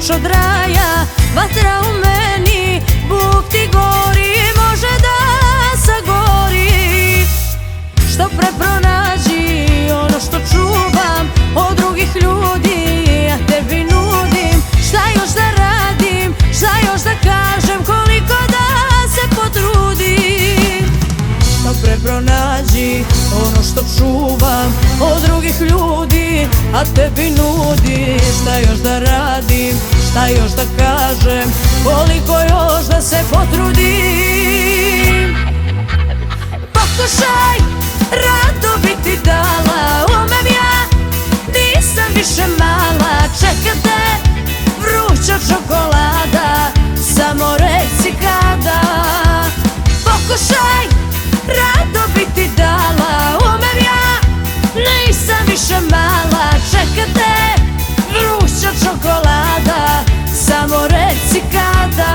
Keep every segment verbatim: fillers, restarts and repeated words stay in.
ključ od raja, vatra u meni, Bog ti gori, može da sagori. Što pre pronađi ono što čuvam od drugih ljudi, ja tebi nudim. Šta još da radim, šta još da kažem, koliko da se potrudim. Što pre pronađi ono što čuvam od drugih ljudi, a tebi nudim. Šta još da radim, šta još da kažem, koliko još da se potrudim. Pokušaj, rado bi ti dala, umem ja, nisam više mala. Čeka te vruća čokolada, samo reci kada. Pokušaj, rado bi ti dala, umem ja, nisam više mala. Čeka te vruća čokolada, samo reci kada.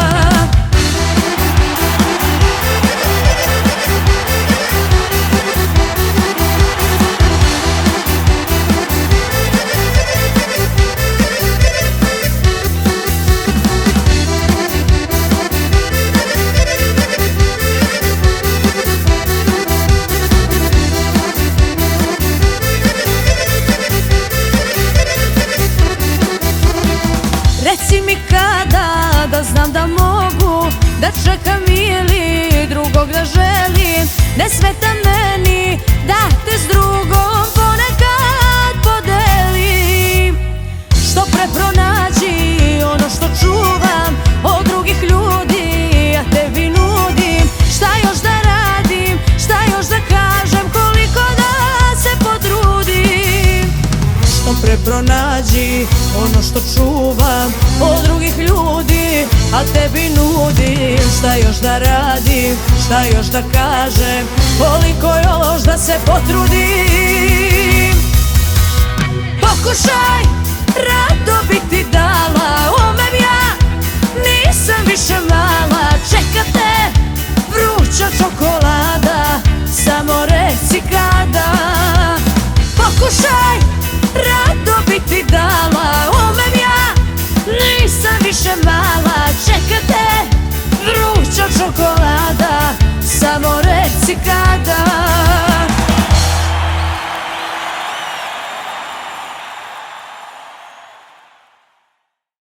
Reci mi kada, da znam da mogu da čekam ili drugog da želim. Ne smeta meni da te s drugom ponekad podelim. Što pre pronađi ono što čuvam od drugih ljudi, ja tebi nudim. Šta još da radim, šta još da kažem, koliko da se potrudim. Što pre pronađi ono što čuvam od drugih ljudi, a tebi nudim. Šta još da radim, šta još da kažem, koliko još da se potrudim. Pokušaj, rado bi ti dala, umem ja, nisam više mala. Čeka te vruća čokolada, samo reci kada. Pokušaj, rado bi ti dala, umem ja, nisam više mala. Čeka te vruća čokolada,